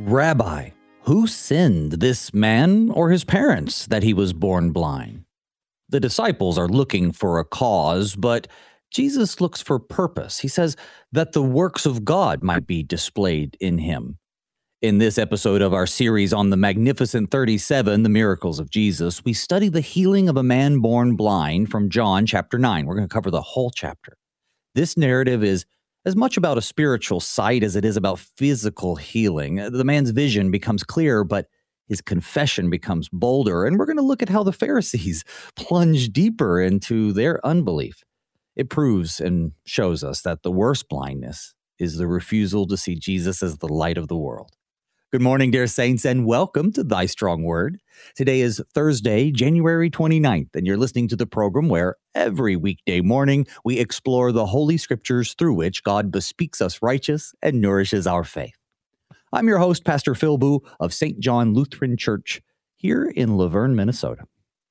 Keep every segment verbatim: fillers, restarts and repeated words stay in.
Rabbi, who sinned, this man or his parents, that he was born blind? The disciples are looking for a cause, but Jesus looks for purpose. He says that the works of God might be displayed in him. In this episode of our series on the Magnificent thirty-seven, the miracles of Jesus, we study the healing of a man born blind from John chapter nine. We're going to cover the whole chapter. This narrative is as much about a spiritual sight as it is about physical healing. The man's vision becomes clearer, but his confession becomes bolder. And we're going to look at how the Pharisees plunge deeper into their unbelief. It proves and shows us that the worst blindness is the refusal to see Jesus as the light of the world. Good morning, dear saints, and welcome to Thy Strong Word. Today is Thursday, January twenty-ninth, and you're listening to the program where every weekday morning we explore the Holy Scriptures through which God bespeaks us righteous and nourishes our faith. I'm your host, Pastor Phil Boo of Saint John Lutheran Church here in Laverne, Minnesota.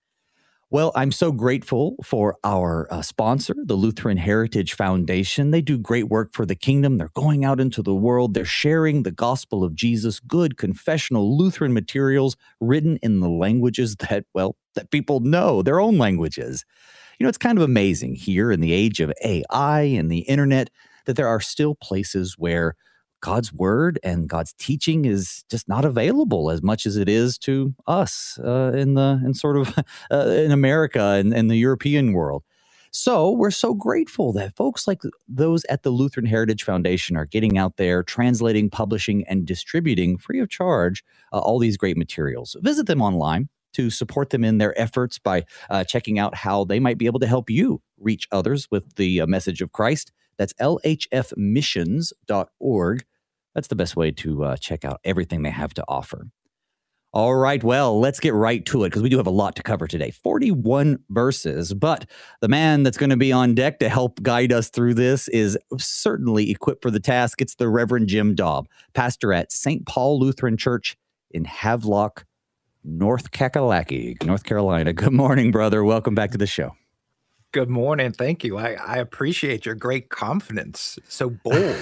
Well, I'm so grateful for our uh, sponsor, the Lutheran Heritage Foundation. They do great work for the kingdom. They're going out into the world. They're sharing the gospel of Jesus, good confessional Lutheran materials written in the languages that, well, that people know, their own languages. You know, it's kind of amazing here in the age of A I and the internet that there are still places where God's word and God's teaching is just not available as much as it is to us uh, in the in sort of uh, in America and, and the European world. So we're so grateful that folks like those at the Lutheran Heritage Foundation are getting out there, translating, publishing, and distributing free of charge uh, all these great materials. Visit them online to support them in their efforts by uh, checking out how they might be able to help you reach others with the uh, message of Christ. That's L H F missions dot org. That's the best way to uh, check out everything they have to offer. All right, well, let's get right to it because we do have a lot to cover today. forty-one verses, but the man that's going to be on deck to help guide us through this is certainly equipped for the task. It's the Reverend Jim Daub, pastor at Saint Paul Lutheran Church in Havelock, North Kakalaki, North Carolina. Good morning, brother. Welcome back to the show. Good morning. Thank you. I, I appreciate your great confidence. So bold.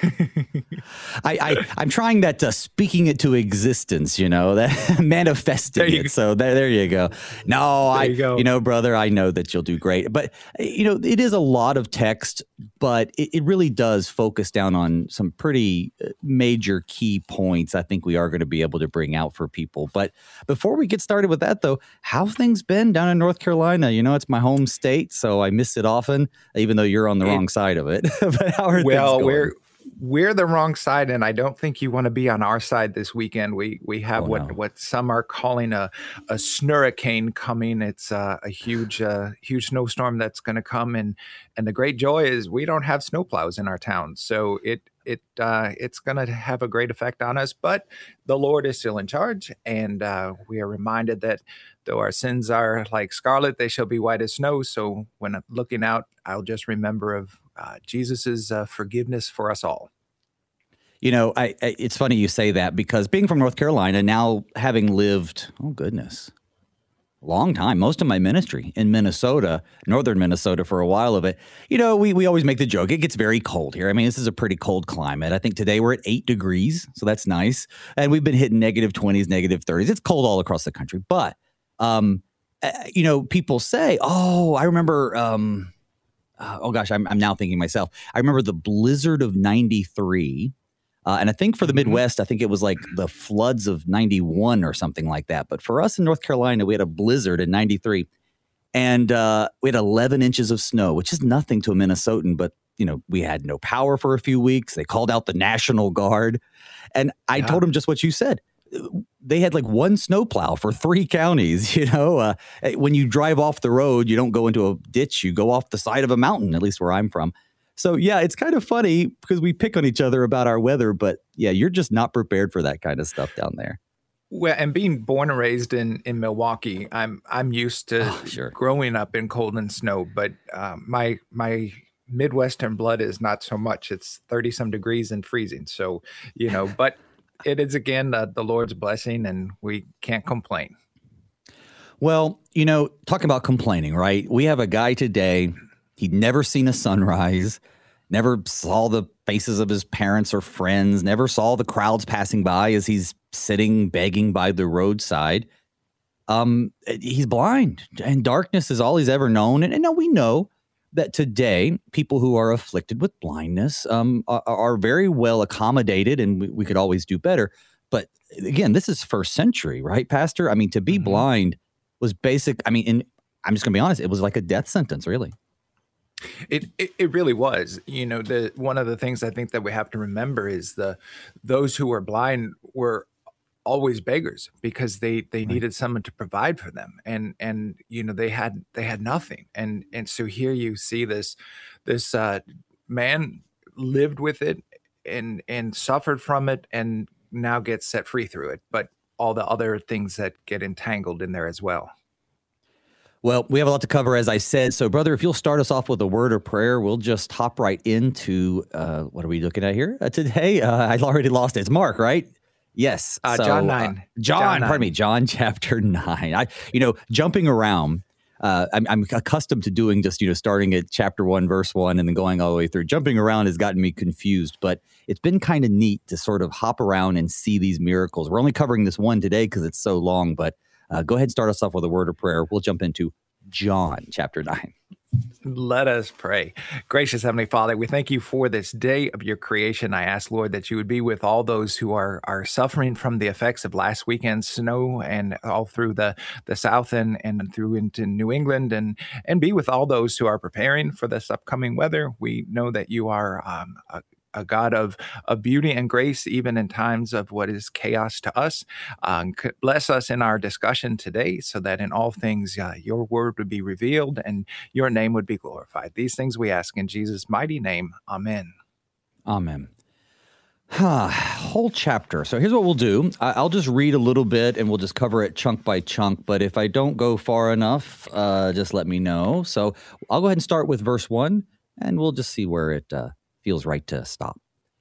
I, I, I'm trying that uh, speaking it to existence, you know, that manifesting it. Go. So there, there you go. No, there I, you, go. you know, brother, I know that you'll do great. But, you know, it is a lot of text, but it, it really does focus down on some pretty major key points I think we are going to be able to bring out for people. But before we get started with that, though, how have things been down in North Carolina? You know, it's my home state, so I miss it often, even though you're on the it, wrong side of it. But how are well, things going? we're we're the wrong side, and I don't think you want to be on our side this weekend. We we have oh, what no. what some are calling a a snurricane coming. It's uh, a huge uh, huge snowstorm that's going to come, and and the great joy is we don't have snowplows in our town, so it it uh, it's going to have a great effect on us. But the Lord is still in charge, and uh, we are reminded that though our sins are like scarlet, they shall be white as snow. So when I'm looking out, I'll just remember of uh, Jesus's uh, forgiveness for us all. You know, I, I, it's funny you say that because being from North Carolina, now having lived, oh goodness, long time, most of my ministry in Minnesota, northern Minnesota for a while of it, you know, we, we always make the joke, it gets very cold here. I mean, this is a pretty cold climate. I think today we're at eight degrees, so that's nice. And we've been hitting negative twenties, negative thirties. It's cold all across the country. But, um, uh, you know, people say, oh, I remember, um, uh, oh gosh, I'm, I'm now thinking myself. I remember the blizzard of ninety-three. Uh, and I think for the Midwest, I think it was like the floods of ninety-one or something like that. But for us in North Carolina, we had a blizzard in ninety-three. And uh, we had eleven inches of snow, which is nothing to a Minnesotan. But, you know, we had no power for a few weeks. They called out the National Guard. And I yeah. told them just what you said. They had like one snowplow for three counties. You know, uh, when you drive off the road, you don't go into a ditch. You go off the side of a mountain, at least where I'm from. So, yeah, it's kind of funny because we pick on each other about our weather, but yeah, you're just not prepared for that kind of stuff down there. Well, and being born and raised in, in Milwaukee, I'm I'm used to oh, sure. growing up in cold and snow, but uh, my my Midwestern blood is not so much. It's thirty some degrees and freezing. So, you know, but it is, again, uh, the Lord's blessing, and we can't complain. Well, you know, talking about complaining, right? We have a guy today. He'd never seen a sunrise. never saw the faces of his parents or friends, never saw the crowds passing by as he's sitting begging by the roadside. Um, he's blind, and darkness is all he's ever known. And, and now we know that today people who are afflicted with blindness um, are, are very well accommodated, and we, we could always do better. But again, this is first century, right, Pastor? I mean, to be mm-hmm. blind was basic. I mean, in, I'm just going to be honest, it was like a death sentence, really. It, it it really was. You know, the one of the things I think that we have to remember is the those who were blind were always beggars because they they right. needed someone to provide for them, and and you know they had they had nothing, and and so here you see this this uh, man lived with it and and suffered from it, and now gets set free through it, but all the other things that get entangled in there as well. Well, we have a lot to cover, as I said. So, brother, if you'll start us off with a word of prayer, we'll just hop right into uh, what are we looking at here uh, today? Uh, I already lost it. It's Mark, right? Yes. Uh, so, John nine. Uh, John, John nine. Pardon me, John chapter nine. I, you know, jumping around, uh, I'm, I'm accustomed to doing just, you know, starting at chapter one, verse one, and then going all the way through. Jumping around has gotten me confused, but it's been kind of neat to sort of hop around and see these miracles. We're only covering this one today because it's so long, but uh, go ahead and start us off with a word of prayer. We'll jump into John chapter nine. Let us pray. Gracious Heavenly Father, we thank you for this day of your creation. I ask, Lord, that you would be with all those who are are suffering from the effects of last weekend's snow and all through the, the South and, and through into New England, and, and be with all those who are preparing for this upcoming weather. We know that you are um, a a God of, of beauty and grace, even in times of what is chaos to us. Um, bless us in our discussion today so that in all things uh, your word would be revealed and your name would be glorified. These things we ask in Jesus' mighty name. Amen. Amen. Huh, whole chapter. So here's what we'll do. I'll just read a little bit and we'll just cover it chunk by chunk. But if I don't go far enough, uh, just let me know. So I'll go ahead and start with verse one and we'll just see where it uh, feels right to stop.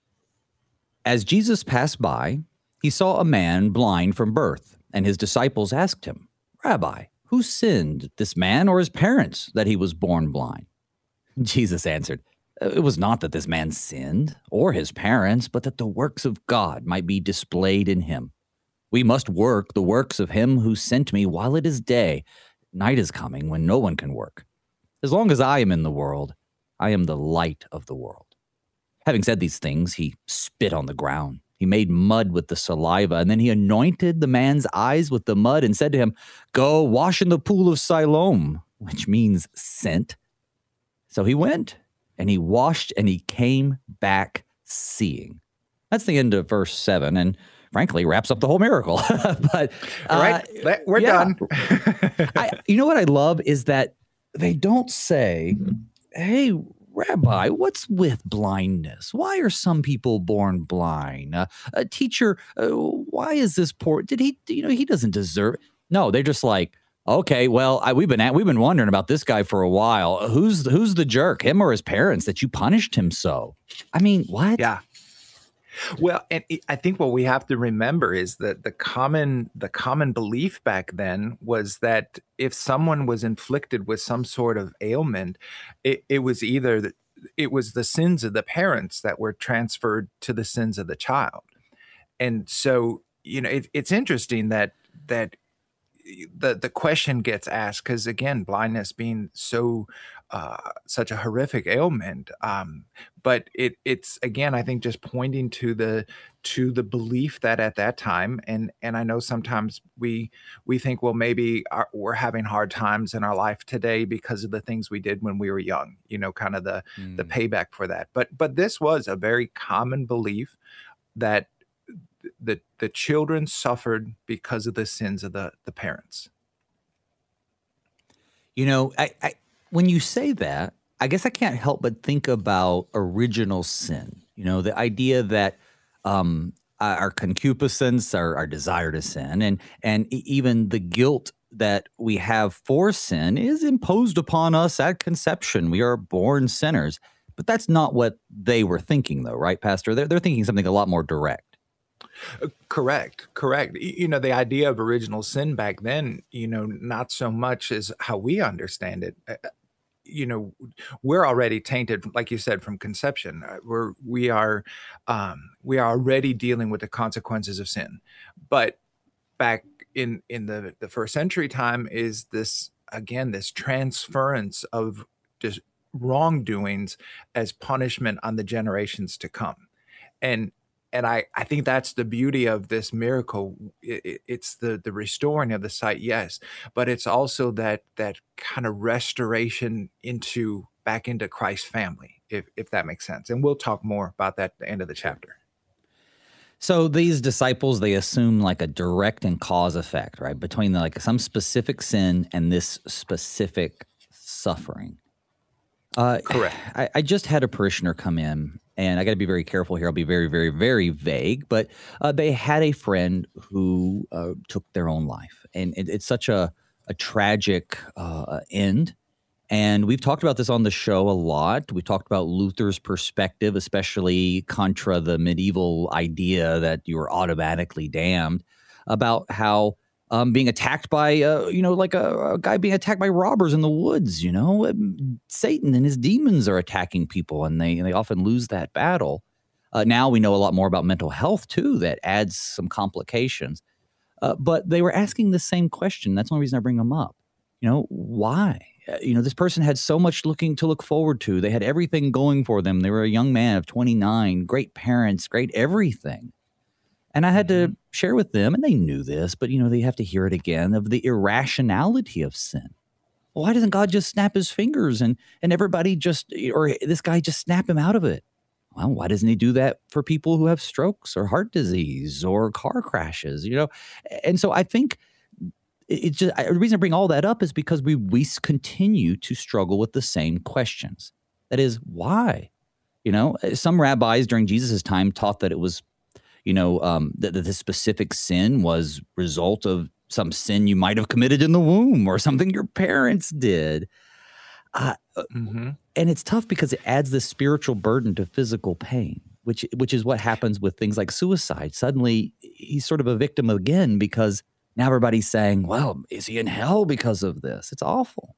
As Jesus passed by, he saw a man blind from birth, and his disciples asked him, "Rabbi, who sinned, this man or his parents, that he was born blind?" Jesus answered, "It was not that this man sinned, or his parents, but that the works of God might be displayed in him. We must work the works of him who sent me while it is day. Night is coming when no one can work. As long as I am in the world, I am the light of the world." Having said these things, he spit on the ground. He made mud with the saliva, and then he anointed the man's eyes with the mud and said to him, "Go wash in the pool of Siloam," which means sent. So he went, and he washed, and he came back seeing. That's the end of verse seven, and frankly, wraps up the whole miracle. But uh, all right, we're yeah. done. I, you know what I love is that they don't say, "Hey, Rabbi, what's with blindness? Why are some people born blind? Uh, a teacher, uh, why is this poor? Did he, you know, he doesn't deserve it." No, they're just like, okay, well, I, we've been at, we've been wondering about this guy for a while. Who's who's the jerk, him or his parents, that you punished him so? I mean, what? Yeah. Well, and I think what we have to remember is that the common the common belief back then was that if someone was inflicted with some sort of ailment, it, it was either the, it was the sins of the parents that were transferred to the sins of the child. And so, you know, it, it's interesting that that the the question gets asked because, again, blindness being so uh, such a horrific ailment, um, but it it's again, I think, just pointing to the to the belief that at that time, and and I know sometimes we we think, well, maybe our, we're having hard times in our life today because of the things we did when we were young, you know, kind of the mm. the payback for that. But but this was a very common belief that the the children suffered because of the sins of the the parents. You know, I, I when you say that, I guess I can't help but think about original sin. You know, the idea that um, our concupiscence, our, our desire to sin, and and even the guilt that we have for sin is imposed upon us at conception. We are born sinners, but that's not what they were thinking, though, right, Pastor? They're they're thinking something a lot more direct. Uh, correct, correct. You know, the idea of original sin back then, you know, not so much as how we understand it. you know, we're already tainted, like you said, from conception. Uh, We're we are um, we are already dealing with the consequences of sin. But back in in the the first century time is this again this transference of just wrongdoings as punishment on the generations to come. And and I, I think that's the beauty of this miracle. I- I- It's the the restoring of the sight, yes, but it's also that that kind of restoration into back into Christ's family, if if that makes sense. And we'll talk more about that at the end of the Sure. chapter. So these disciples, they assume like a direct and cause effect, right? Between the, like some specific sin and this specific suffering. Uh, Correct. I, I just had a parishioner come in, and I got to be very careful here. I'll be very, very, very vague, but uh, they had a friend who uh, took their own life, and it, it's such a a tragic uh, end. And we've talked about this on the show a lot. We talked about Luther's perspective, especially contra the medieval idea that you were automatically damned, about how um, being attacked by, uh, you know, like a, a guy being attacked by robbers in the woods, you know, um, Satan and his demons are attacking people, and they, they often lose that battle. Uh, now we know a lot more about mental health, too, that adds some complications. Uh, but they were asking the same question. That's one reason I bring them up. You know, why? Uh, you know, this person had so much looking to look forward to. They had everything going for them. They were a young man of twenty-nine, great parents, great everything. And I had Mhm. to share with them, and they knew this, but, you know, they have to hear it again, of the irrationality of sin. Why doesn't God just snap his fingers and and everybody just, or this guy just snap him out of it? Well, why doesn't he do that for people who have strokes or heart disease or car crashes, you know? And so I think it- it's just I, the reason I bring all that up is because we we s- continue to struggle with the same questions. That is, why? You know, Uh, some rabbis during Jesus' time taught that it was, you know, um, that, that this specific sin was result of some sin you might have committed in the womb or something your parents did. Uh, uh, Mhm. and it's tough because it adds this spiritual burden to physical pain, which which is what happens with things like suicide. Suddenly, he's sort of a victim again because now everybody's saying, "Well, is he in hell because of this?" It's awful.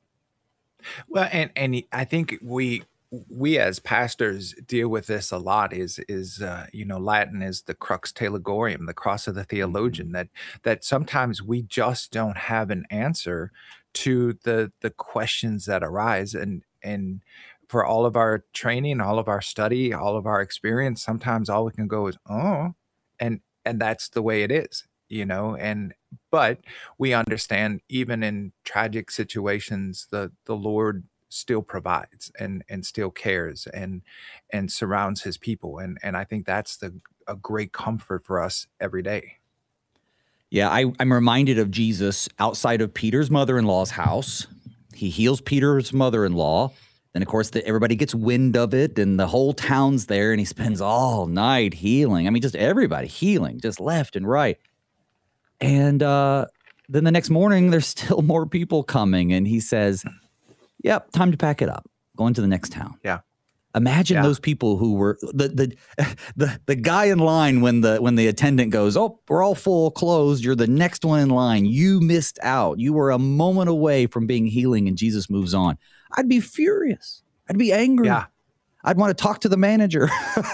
Well, and and I think we we as pastors deal with this a lot. Is is uh, you know, Latin is the crux theologorium, the cross of the Mhm. theologian. That that sometimes we just don't have an answer to the the questions that arise, and and for all of our training, all of our study, all of our experience, sometimes all we can go is oh, and and that's the way it is, you know. And but we understand even in tragic situations the the Lord still provides and and still cares and and surrounds his people, and and I think that's the a great comfort for us every day. Yeah, I, I'm reminded of Jesus outside of Peter's mother-in-law's house. He heals Peter's mother-in-law. Then, of course, the, everybody gets wind of it, and the whole town's there, and he spends all night healing. I mean, just everybody healing, just left and right. And uh, then the next morning, there's still more people coming, and he says, "Yep, time to pack it up. Going to the next town." Yeah. Imagine Yeah. those people who were the the the the guy in line when the when the attendant goes, "Oh, we're all full closed. You're the next one in line. You missed out. You were a moment away from being healing," and Jesus moves on. I'd be furious. I'd be angry. Yeah. I'd want to talk to the manager.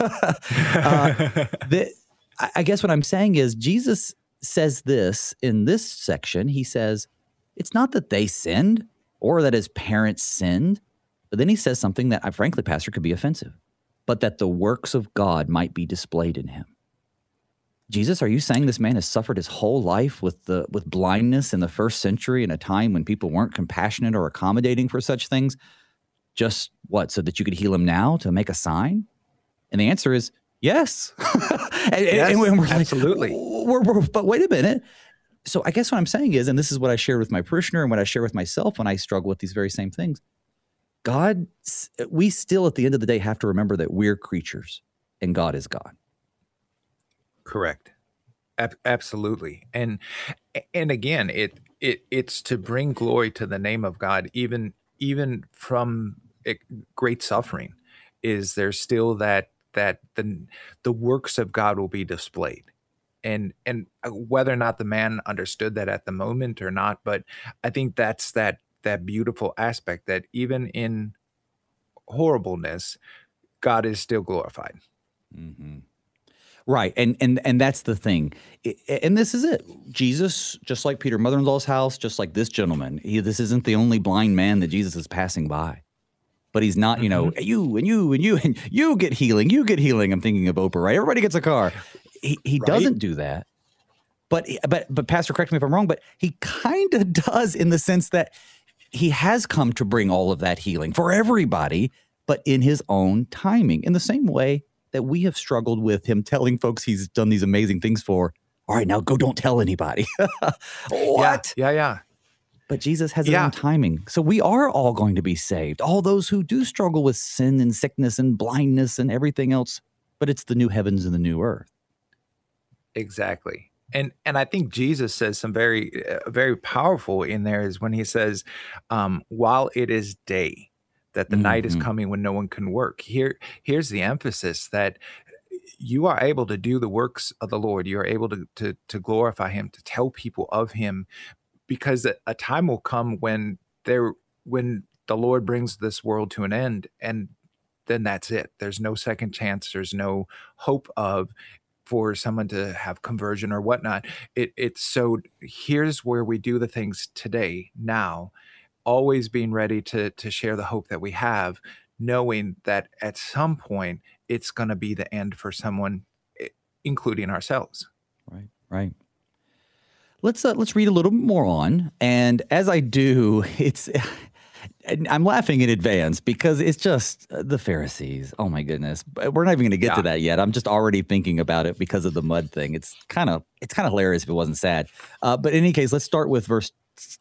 uh, the, I I guess what I'm saying is Jesus says this in this section. He says, it's not that they sinned or that his parents sinned, but then he says something that, I, frankly, Pastor, could be offensive, but that the works of God might be displayed in him. Jesus, are you saying this man has suffered his whole life with the with blindness in the first century in a time when people weren't compassionate or accommodating for such things? Just what, so that you could heal him now to make a sign? And the answer is yes. and, Yes, and we're like, absolutely. we're, we're, but wait a minute. So I guess what I'm saying is, and this is what I share with my parishioner and what I share with myself when I struggle with these very same things. God, we still at the end of the day have to remember that we're creatures and God is God. Correct. Ab- absolutely. And and again, it it it's to bring glory to the name of God, even even from it, great suffering. Is there still that that the the works of God will be displayed, and and uh, whether or not the man understood that at the moment or not, but I think that's that that beautiful aspect that even in horribleness, God is still glorified. Mm-hmm. Right. And and and that's the thing. And this is it. Jesus, just like Peter Mother-in-law's house, just like this gentleman, he, this isn't the only blind man that Jesus is passing by. But he's not, you know, mm-hmm. you and you and you and you get healing, you get healing. I'm thinking of Oprah, right? Everybody gets a car. He he right? doesn't do that. But but but Pastor, correct me if I'm wrong, but he kind of does in the sense that he has come to bring all of that healing for everybody, but in his own timing, in the same way that we have struggled with him telling folks he's done these amazing things for. All right, now go, don't tell anybody. What? Yeah, yeah, yeah. But Jesus has his yeah. own timing. So we are all going to be saved. All those who do struggle with sin and sickness and blindness and everything else, but it's the new heavens and the new earth. Exactly. And and I think Jesus says some very, uh, very powerful in there is when he says, um, while it is day, that the mm-hmm. night is coming when no one can work. Here, here's the emphasis that you are able to do the works of the Lord. You are able to to, to glorify him, to tell people of him, because a, a time will come when there when the Lord brings this world to an end, and then that's it. There's no second chance. There's no hope of for someone to have conversion or whatnot. It, it's so here's where we do the things today, now, always being ready to to share the hope that we have, knowing that at some point it's going to be the end for someone, including ourselves. Right, right. Let's uh, let's read a little more on, and as I do, it's I'm laughing in advance because it's just uh, the Pharisees. Oh my goodness, we're not even going to get yeah. to that yet. I'm just already thinking about it because of the mud thing. It's kind of it's kind of hilarious if it wasn't sad. Uh, but in any case, let's start with verse.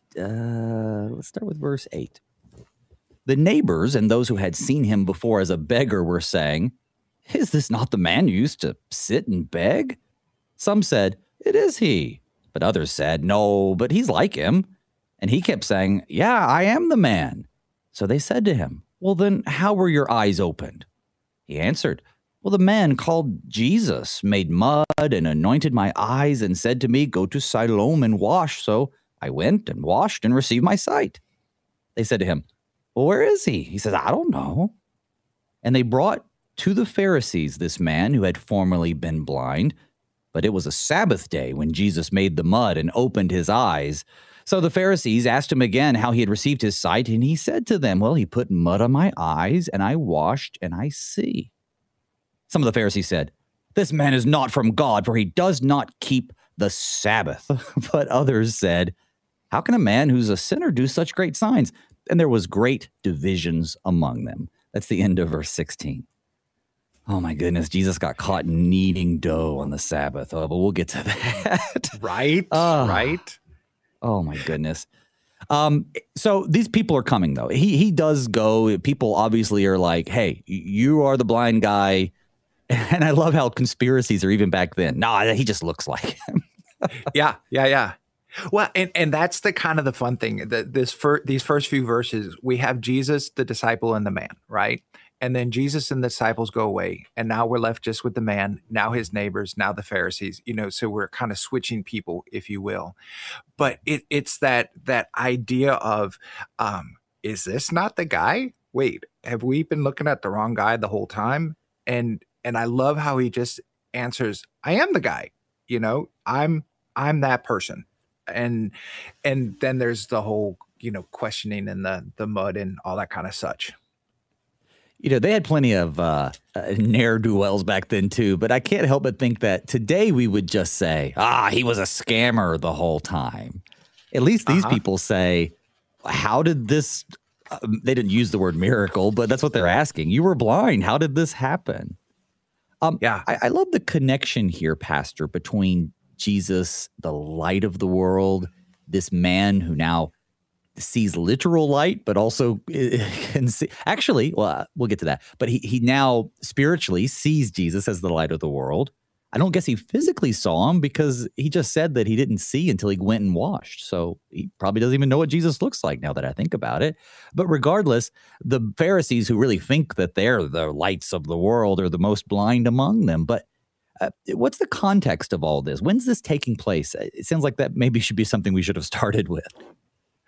Uh, let's start with verse eight. The neighbors and those who had seen him before as a beggar were saying, "Is this not the man who used to sit and beg?" Some said, "It is he." But others said, "No, but he's like him." And he kept saying, "Yeah, I am the man." So they said to him, "Well, then how were your eyes opened?" He answered, "Well, the man called Jesus made mud and anointed my eyes and said to me, 'Go to Siloam and wash.' So I went and washed and received my sight." They said to him, "Well, where is he?" He says, "I don't know." And they brought to the Pharisees this man who had formerly been blind, but it was a Sabbath day when Jesus made the mud and opened his eyes. So the Pharisees asked him again how he had received his sight, and he said to them, "Well, he put mud on my eyes, and I washed, and I see." Some of the Pharisees said, "This man is not from God, for he does not keep the Sabbath." But others said, "How can a man who's a sinner do such great signs?" And there was great divisions among them. That's the end of verse sixteen. Oh my goodness, Jesus got caught kneading dough on the Sabbath. Oh, but we'll get to that. Right, uh, right. Oh my goodness. Um, so these people are coming though. He he does go. People obviously are like, "Hey, you are the blind guy." And I love how conspiracies are even back then. Nah, he just looks like him. yeah, yeah, yeah. Well, and, and that's the kind of the fun thing that this fir- these first few verses, we have Jesus, the disciple, and the man, right? And then Jesus and the disciples go away, and now we're left just with the man, now his neighbors, now the Pharisees, you know, so we're kind of switching people, if you will. But it, it's that that idea of, um, is this not the guy? Wait, have we been looking at the wrong guy the whole time? And and I love how he just answers, "I am the guy, you know, I'm I'm that person." And and then there's the whole, you know, questioning and the the mud and all that kind of such. You know, they had plenty of uh, uh, ne'er-do-wells back then, too. But I can't help but think that today we would just say, ah, he was a scammer the whole time. At least these uh-huh. people say, how did this uh, – they didn't use the word miracle, but that's what they're asking. You were blind. How did this happen? Um, yeah. I, I love the connection here, Pastor, between Jesus, the light of the world, this man who now – sees literal light, but also can see. Actually, well, we'll get to that. But he he now spiritually sees Jesus as the light of the world. I don't guess he physically saw him because he just said that he didn't see until he went and washed. So he probably doesn't even know what Jesus looks like now that I think about it. But regardless, the Pharisees who really think that they're the lights of the world are the most blind among them. But uh, what's the context of all this? When's this taking place? It sounds like that maybe should be something we should have started with.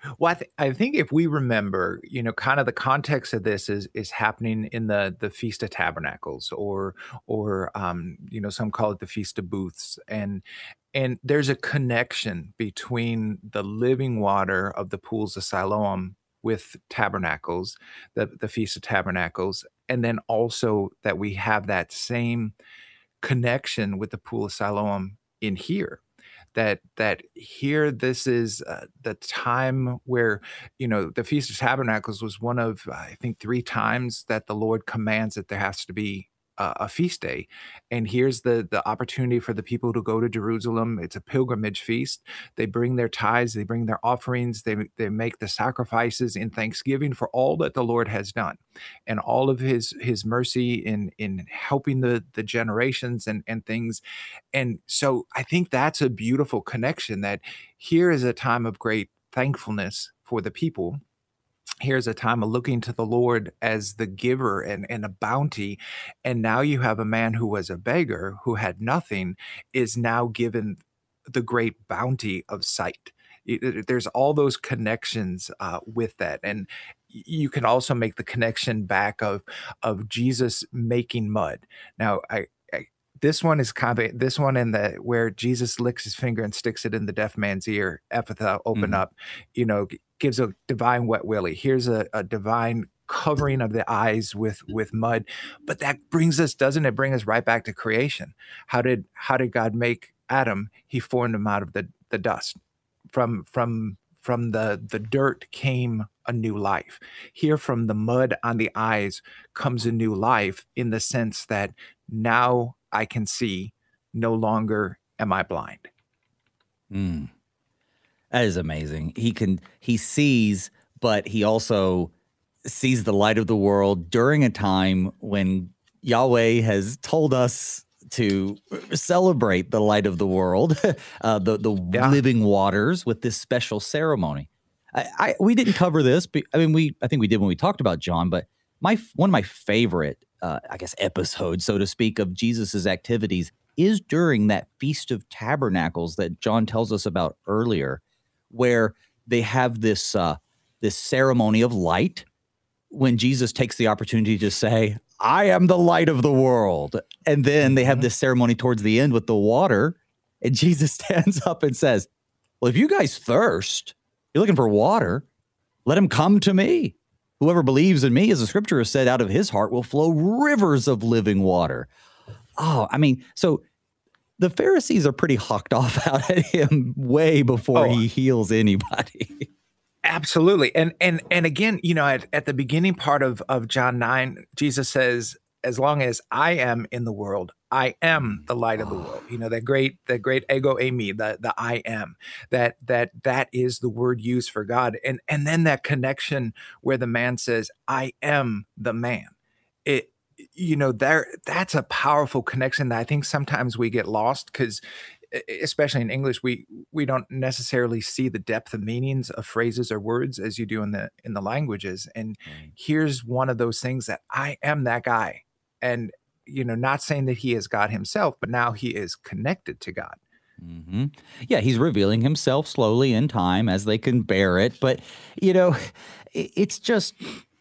Well, I, th- I think if we remember, you know, kind of the context of this is is happening in the the Feast of Tabernacles, or or um, you know, some call it the Feast of Booths, and and there's a connection between the living water of the pools of Siloam with Tabernacles, the the Feast of Tabernacles, and then also that we have that same connection with the pool of Siloam in here, that that here this is uh, the time where, you know, the Feast of Tabernacles was one of, I think, three times that the Lord commands that there has to be a, a feast day. And here's the the opportunity for the people to go to Jerusalem. It's a pilgrimage feast. They bring their tithes, they bring their offerings, they they make the sacrifices in thanksgiving for all that the Lord has done, and all of his his mercy in in helping the the generations and and things. And so I think that's a beautiful connection, that here is a time of great thankfulness for the people. Here's a time of looking to the Lord as the giver and, and a bounty. And now you have a man who was a beggar, who had nothing, is now given the great bounty of sight. It- it- there's all those connections uh, with that. And you can also make the connection back of of Jesus making mud. Now, I, I this one is kind of this one in the where Jesus licks his finger and sticks it in the deaf man's ear. Ephatha, open Mhm. up. You know, gives a divine wet willy. Here's a, a divine covering of the eyes with with mud. But that brings us, doesn't it bring us right back to creation? How did how did God make Adam? He formed him out of the the dust. From from from the the dirt came a new life. Here, from the mud on the eyes comes a new life, in the sense that now I can see, no longer am I blind. Mm. That is amazing. He can he sees, but he also sees the light of the world during a time when Yahweh has told us to celebrate the light of the world, uh, the the Yeah. living waters, with this special ceremony. I, I we didn't cover this, but I mean, we I think we did when we talked about John. But my one of my favorite, uh, I guess, episodes, so to speak, of Jesus's activities is during that Feast of Tabernacles that John tells us about earlier, where they have this uh, this ceremony of light, when Jesus takes the opportunity to say, I am the light of the world. And then they have Mhm. this ceremony towards the end with the water. And Jesus stands up and says, well, if you guys thirst, you're looking for water, let him come to me. Whoever believes in me, as the scripture has said, out of his heart will flow rivers of living water. Oh, I mean, so the Pharisees are pretty hawked off out at him way before Oh, he heals anybody. absolutely. And and and again, you know, at, at the beginning part of, of John nine, Jesus says, as long as I am in the world, I am the light of the Oh, world. You know, that great, that great ego eimi, the the I am. That that that is the word used for God. And and then that connection where the man says, I am the man. It, you know, there, that's a powerful connection that I think sometimes we get lost, because especially in English, we we don't necessarily see the depth of meanings of phrases or words as you do in the in the languages. And right. here's one of those things, that I am that guy. And, you know, not saying that he is God himself, but now he is connected to God. hmm Yeah, he's revealing himself slowly in time as they can bear it. But, you know, i- it's just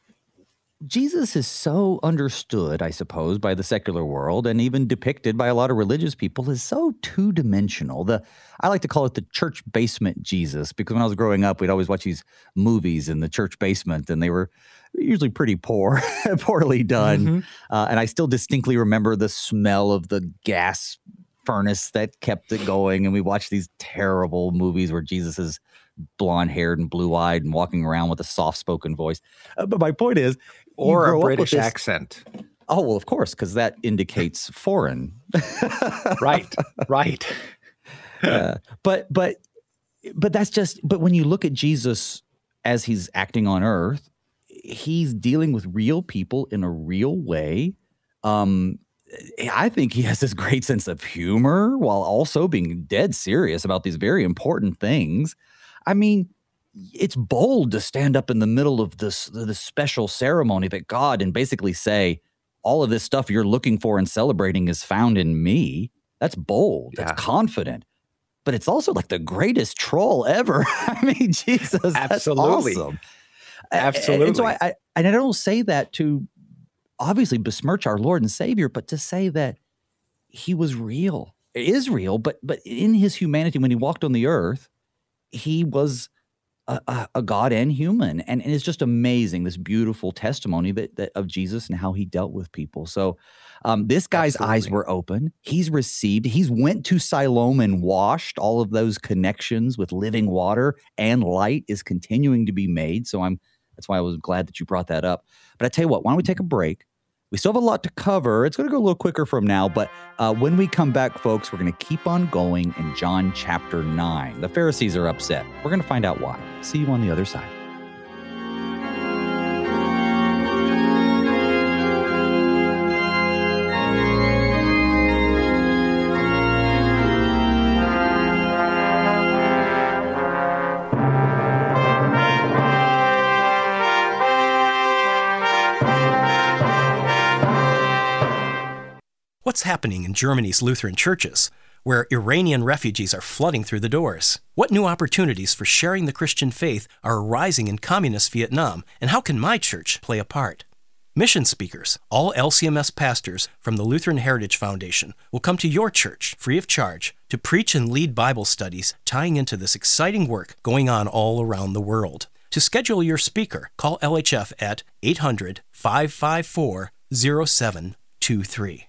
Jesus is so understood, I suppose, by the secular world, and even depicted by a lot of religious people, as so two-dimensional. The I like to call it the church basement Jesus, because when I was growing up, we'd always watch these movies in the church basement, and they were usually pretty poor, poorly done. Hmm. Uh, and I still distinctly remember the smell of the gas furnace that kept it going. And we watched these terrible movies where Jesus is blonde-haired and blue-eyed and walking around with a soft-spoken voice. Uh, but my point is, you Or a grow up with British this. accent. Oh, well, of course, because that indicates foreign. Right, right. Uh, but but but that's just. But when you look at Jesus as he's acting on earth, he's dealing with real people in a real way. Um, I think he has this great sense of humor while also being dead serious about these very important things. I mean, it's bold to stand up in the middle of this this special ceremony that God, and basically say, all of this stuff you're looking for and celebrating is found in me. That's bold. That's Yeah. confident. but it's also like the greatest troll ever. I mean, Jesus, that's Absolutely. awesome. Absolutely. And so I, I, and I don't say that to obviously besmirch our Lord and Savior, but to say that he was real, is real, but but in his humanity, when he walked on the earth, he was a, a, a God and human. And, and it's just amazing, this beautiful testimony that, that of Jesus and how he dealt with people. So um, this guy's Absolutely. eyes were open. He's received, he's went to Siloam and washed. All of those connections with living water and light is continuing to be made. So I'm that's why I was glad that you brought that up. But I tell you what, why don't we take a break? We still have a lot to cover. It's going to go a little quicker from now, but uh, when we come back, folks, we're going to keep on going in John chapter nine. The Pharisees are upset. We're going to find out why. See you on the other side. What's happening in Germany's Lutheran churches, where Iranian refugees are flooding through the doors? What new opportunities for sharing the Christian faith are arising in communist Vietnam, and how can my church play a part? Mission speakers, all L C M S pastors from the Lutheran Heritage Foundation, will come to your church free of charge to preach and lead Bible studies tying into this exciting work going on all around the world. To schedule your speaker, call L H F at eight hundred, five five four, zero seven two three.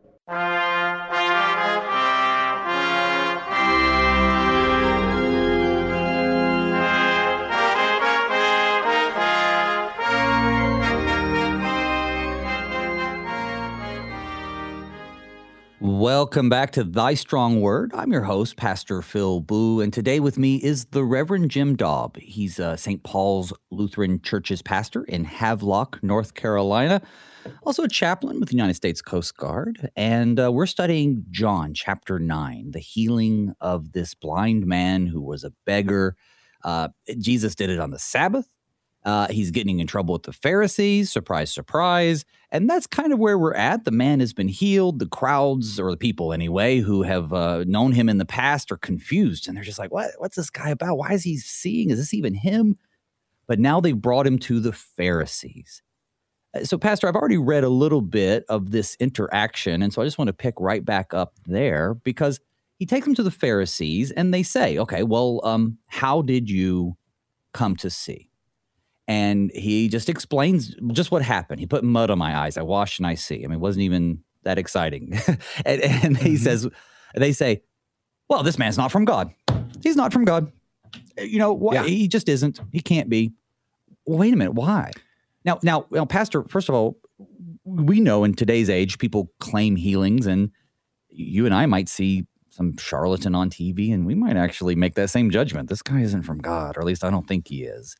Welcome back to Thy Strong Word. I'm your host, Pastor Phil Boo, and today with me is the Reverend Jim Daub. He's uh, Saint Paul's Lutheran Church's pastor in Havelock, North Carolina, also a chaplain with the United States Coast Guard, and uh, we're studying John chapter nine, the healing of this blind man who was a beggar. Uh, Jesus did it on the Sabbath. Uh, he's getting in trouble with the Pharisees, surprise, surprise. And that's kind of where we're at. The man has been healed. The crowds, or the people anyway, who have uh, known him in the past are confused. And they're just like, what? What's this guy about? Why is he seeing? Is this even him? But now they've brought him to the Pharisees. So, Pastor, I've already read a little bit of this interaction. And so I just want to pick right back up there because he takes them to the Pharisees and they say, okay, well, um, how did you come to see? And he just explains just what happened. He put mud on my eyes. I washed and I see. I mean, it wasn't even that exciting. and and he mm-hmm. says, they say, well, this man's not from God. He's not from God. You know, why? Yeah. He just isn't. He can't be. Well, wait a minute. Why? Now, now, now, Pastor, first of all, we know in today's age, people claim healings, and you and I might see some charlatan on T V, and we might actually make that same judgment. This guy isn't from God, or at least I don't think he is.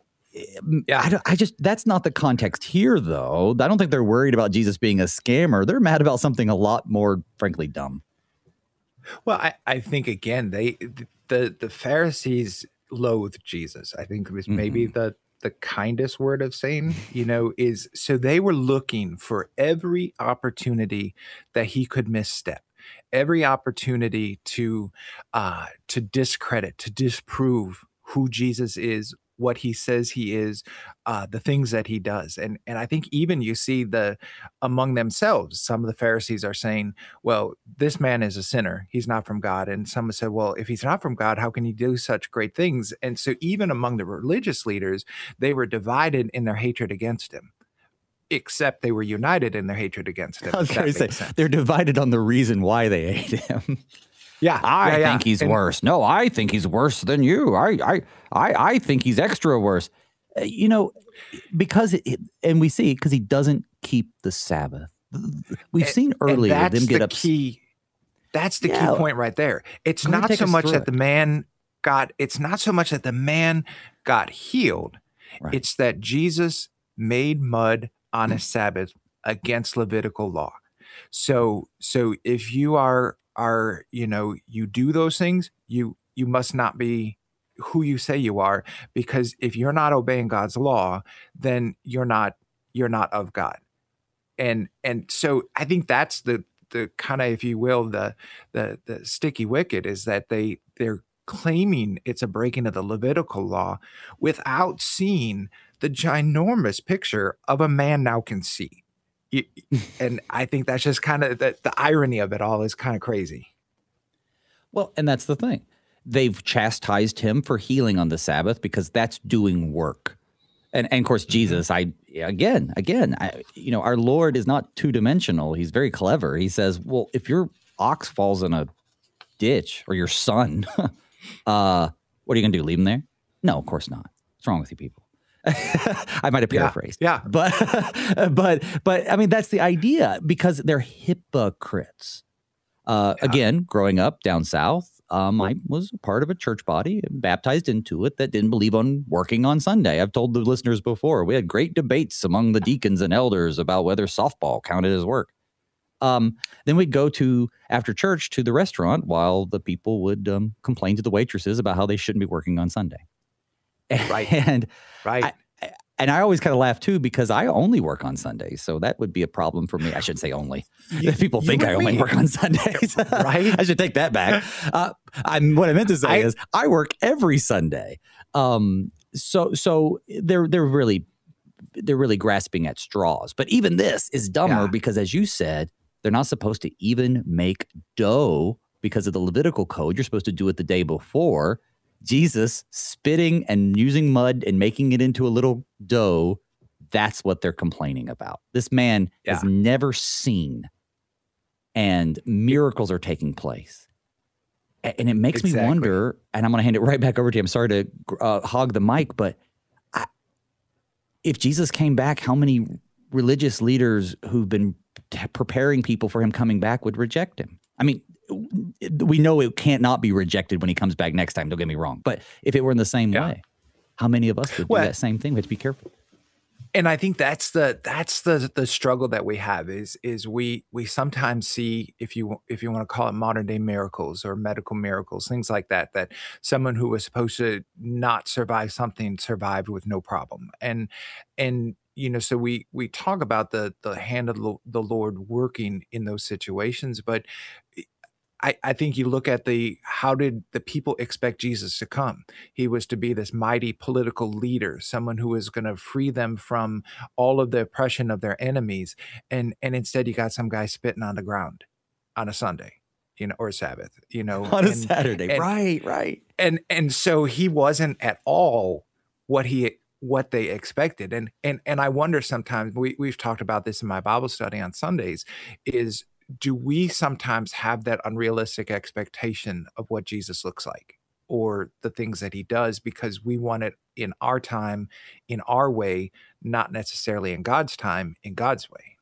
Yeah, I, I just, that's not the context here, though. I don't think they're worried about Jesus being a scammer. They're mad about something a lot more, frankly, dumb. Well, I, I think, again, they the the Pharisees loathe Jesus. I think it was maybe mm-hmm. the, the kindest word of saying, you know, is so they were looking for every opportunity that he could misstep, every opportunity to uh, to discredit, to disprove who Jesus is, what he says he is, uh, the things that he does. And and I think even you see the among themselves, some of the Pharisees are saying, well, this man is a sinner. He's not from God. And some have said, well, if he's not from God, how can he do such great things? And so even among the religious leaders, they were divided in their hatred against him, except they were united in their hatred against him. I was going to say, sense. They're divided on the reason why they hate him. Yeah, I yeah, think yeah. he's and, worse. No, I think he's worse than you. I, I, I, I think he's extra worse. Uh, you know, because it, and we see because he doesn't keep the Sabbath. We've and, seen earlier that's them get the up. Key, that's the yeah. key point right there. It's not so much that it. the man got. It's not so much that the man got healed. Right. It's that Jesus made mud on a Sabbath against Levitical law. So, so if you are. are, you know, you do those things, you you must not be who you say you are, because if you're not obeying God's law, then you're not you're not of God. And and so I think that's the the kind of, if you will, the the the sticky wicket is that they they're claiming it's a breaking of the Levitical law without seeing the ginormous picture of a man now can see. And I think that's just kind of the, the irony of it all is kind of crazy. Well, and that's the thing. They've chastised him for healing on the Sabbath because that's doing work. And, and of course, Jesus, I again, again, I, you know, our Lord is not two-dimensional. He's very clever. He says, well, if your ox falls in a ditch or your son, uh, what are you going to do, leave him there? No, of course not. What's wrong with you people? I might have paraphrased. Yeah, yeah. But, but, but, I mean, that's the idea because they're hypocrites. Uh, yeah. Again, growing up down south, um, I was a part of a church body, baptized into it, that didn't believe on working on Sunday. I've told the listeners before, we had great debates among the deacons and elders about whether softball counted as work. Um, then we'd go to, after church, to the restaurant while the people would um, complain to the waitresses about how they shouldn't be working on Sunday. Right. And right. I, And I always kind of laugh, too, because I only work on Sundays. So that would be a problem for me. I shouldn't say only. You, People think I only me. work on Sundays. Right. I should take that back. Uh, I'm, what I meant to say I, is I work every Sunday. Um, so so they're they're really they're really grasping at straws. But even this is dumber yeah. because, as you said, they're not supposed to even make dough because of the Levitical code. You're supposed to do it the day before. Jesus spitting and using mud and making it into a little dough, that's what they're complaining about. This man yeah. has never seen, and miracles are taking place. And it makes exactly. me wonder, and I'm going to hand it right back over to you. I'm sorry to uh, hog the mic, but I, if Jesus came back, how many religious leaders who've been t- preparing people for him coming back would reject him? I mean, we know it can't not be rejected when he comes back next time. Don't get me wrong. But if it were in the same yeah. way, how many of us would well, do that same thing? We have to be careful. And I think that's the that's the the struggle that we have is is we we sometimes see, if you if you want to call it modern day miracles or medical miracles, things like that, that someone who was supposed to not survive something survived with no problem. And and you know, so we we talk about the the hand of the Lord working in those situations, but I, I think you look at the, how did the people expect Jesus to come? He was to be this mighty political leader, someone who was going to free them from all of the oppression of their enemies. And, and instead you got some guy spitting on the ground on a Sunday, you know, or a Sabbath, you know, on a and, Saturday. And, right, right. And, and so he wasn't at all what he, what they expected. And, and, and I wonder sometimes, we, we've talked about this in my Bible study on Sundays, is, do we sometimes have that unrealistic expectation of what Jesus looks like or the things that he does because we want it in our time, in our way, not necessarily in God's time, in God's way?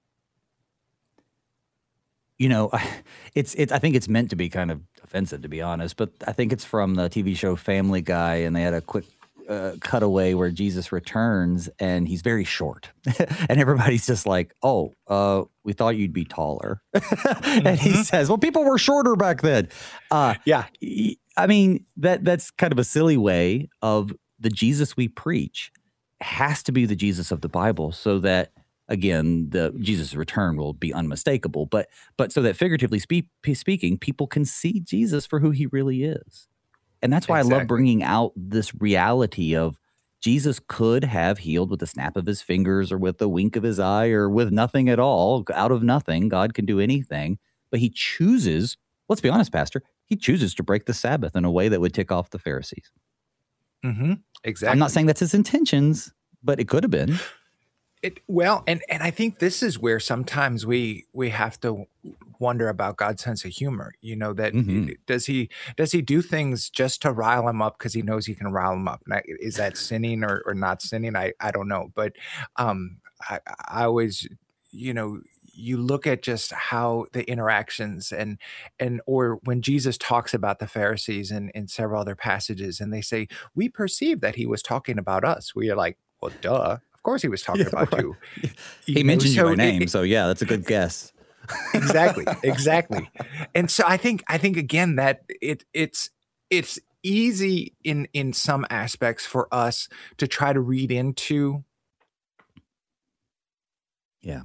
You know, it's it's. I think it's meant to be kind of offensive, to be honest, but I think it's from the T V show Family Guy, and they had a quick Uh, cutaway where Jesus returns and he's very short and everybody's just like, oh, uh, we thought you'd be taller. And he says, well, people were shorter back then. Uh, yeah. I mean, that that's kind of a silly way of the Jesus we preach has to be the Jesus of the Bible so that, again, the Jesus' return will be unmistakable, but, but so that figuratively spe- speaking, people can see Jesus for who he really is. And that's why exactly. I love bringing out this reality of Jesus could have healed with the snap of his fingers or with the wink of his eye or with nothing at all. Out of nothing, God can do anything. But he chooses, let's be honest, Pastor, he chooses to break the Sabbath in a way that would tick off the Pharisees. Mm-hmm. Exactly. I'm not saying that's his intentions, but it could have been. It, well, and, and I think this is where sometimes we we have to wonder about God's sense of humor. You know, that mm-hmm. does he does he do things just to rile him up because he knows he can rile him up? Now, is that sinning or, or not sinning? I, I don't know. But um, I, I always, you know, you look at just how the interactions and and or when Jesus talks about the Pharisees in, in several other passages and they say, we perceive that he was talking about us. We are like, well, duh. Of course he was talking yeah, about right. you. you. He know, mentioned so you by name, it, so yeah, that's a good guess. Exactly, exactly. And so I think I think again that it it's it's easy in in some aspects for us to try to read into yeah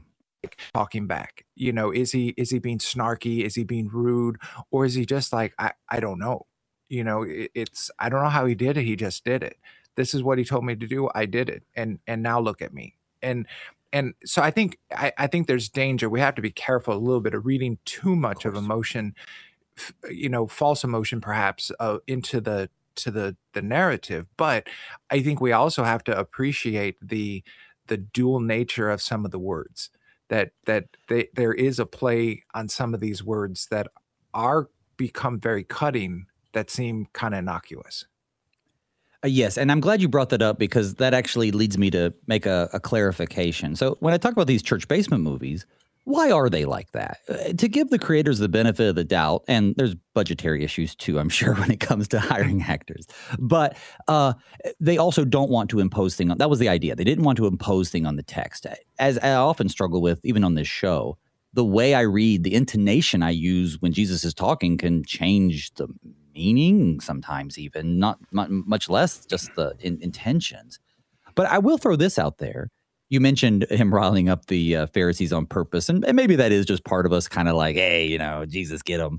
talking back? You know, is he is he being snarky? Is he being rude? Or is he just like, I, I don't know. You know, it, it's I don't know how he did it. He just did it. This is what he told me to do. I did it. And and now look at me. And and so I think I, I think there's danger. We have to be careful a little bit of reading too much of, of emotion, you know, false emotion perhaps uh, into the to the the narrative. But I think we also have to appreciate the the dual nature of some of the words. That that they, there is a play on some of these words that are become very cutting, that seem kind of innocuous. Uh, yes, and I'm glad you brought that up, because that actually leads me to make a, a clarification. So when I talk about these church basement movies, why are they like that? Uh, to give the creators the benefit of the doubt, and there's budgetary issues too, I'm sure, when it comes to hiring actors. But uh, they also don't want to impose things on. That was the idea. They didn't want to impose things on the text. As I often struggle with, even on this show, the way I read, the intonation I use when Jesus is talking can change the meaning sometimes, even not, not much less just the in, intentions. But I will throw this out there. You mentioned him riling up the uh, Pharisees on purpose, and, and maybe that is just part of us kind of like, hey, you know, Jesus, get him.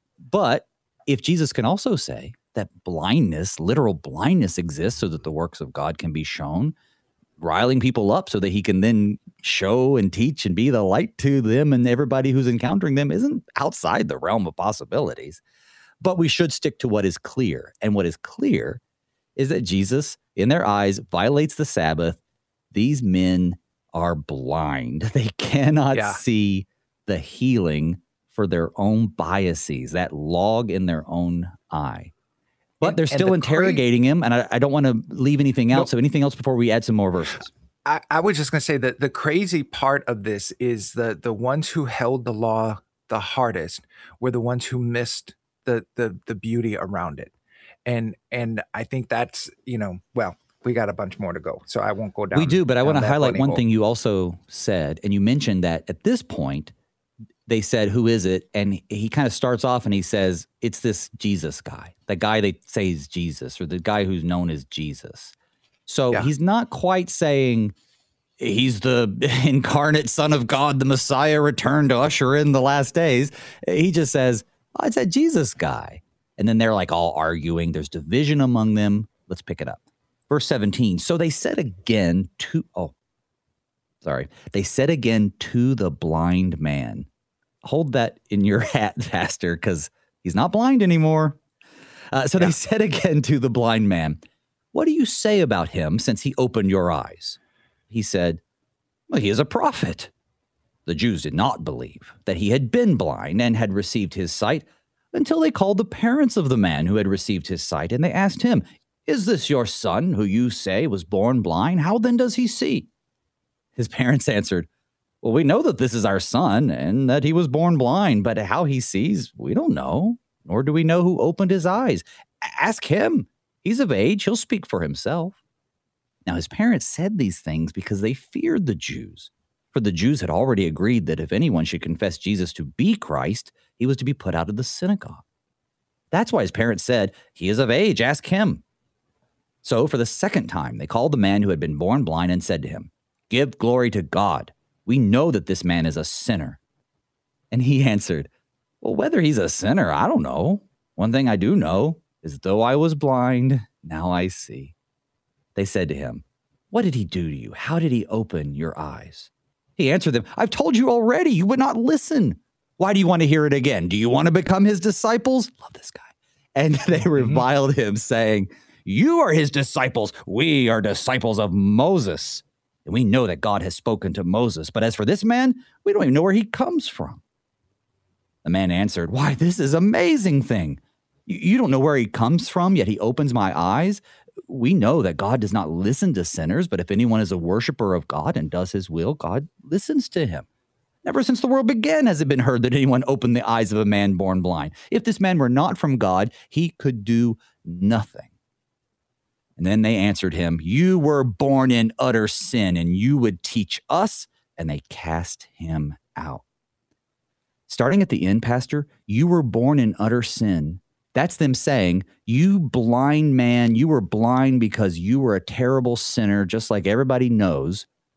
But if Jesus can also say that blindness, literal blindness exists so that the works of God can be shown, riling people up so that he can then show and teach and be the light to them and everybody who's encountering them isn't outside the realm of possibilities. But we should stick to what is clear. And what is clear is that Jesus, in their eyes, violates the Sabbath. These men are blind. They cannot yeah. see the healing for their own biases, that log in their own eye. But and, they're still the interrogating cra- him, and I, I don't want to leave anything out. Nope. So anything else before we add some more verses? I, I was just going to say that the crazy part of this is the the ones who held the law the hardest were the ones who missed the the the beauty around it. And and I think that's, you know, well, we got a bunch more to go, so I won't go down. We do, but I want to highlight one hole. thing you also said, and you mentioned that at this point, they said, who is it? And he kind of starts off and he says, it's this Jesus guy, the guy they say is Jesus, or the guy who's known as Jesus. So yeah. he's not quite saying he's the incarnate Son of God, the Messiah returned to usher in the last days. He just says, oh, it's that Jesus guy. And then they're like all arguing. There's division among them. Let's pick it up. Verse seventeen, so they said again to, oh, sorry. They said again to the blind man. Hold that in your hat, Pastor, because he's not blind anymore. Uh, so yeah. they said again to the blind man, what do you say about him since he opened your eyes? He said, well, he is a prophet. The Jews did not believe that he had been blind and had received his sight until they called the parents of the man who had received his sight, and they asked him, is this your son who you say was born blind? How then does he see? His parents answered, well, we know that this is our son and that he was born blind, but how he sees, we don't know, nor do we know who opened his eyes. Ask him. He's of age. He'll speak for himself. Now, his parents said these things because they feared the Jews, for the Jews had already agreed that if anyone should confess Jesus to be Christ, he was to be put out of the synagogue. That's why his parents said, he is of age. Ask him. So for the second time, they called the man who had been born blind and said to him, give glory to God. We know that this man is a sinner. And he answered, well, whether he's a sinner, I don't know. One thing I do know is though I was blind, now I see. They said to him, what did he do to you? How did he open your eyes? He answered them, I've told you already. You would not listen. Why do you want to hear it again? Do you want to become his disciples? Love this guy. And they reviled him, saying, you are his disciples. We are disciples of Moses. And we know that God has spoken to Moses. But as for this man, we don't even know where he comes from. The man answered, why, this is an amazing thing. You don't know where he comes from, yet he opens my eyes. We know that God does not listen to sinners, but if anyone is a worshiper of God and does his will, God listens to him. Never since the world began has it been heard that anyone opened the eyes of a man born blind. If this man were not from God, he could do nothing. And then they answered him, you were born in utter sin, and you would teach us, and they cast him out. Starting at the end, Pastor, you were born in utter sin. That's them saying, you blind man, you were blind because you were a terrible sinner, just like everybody knows.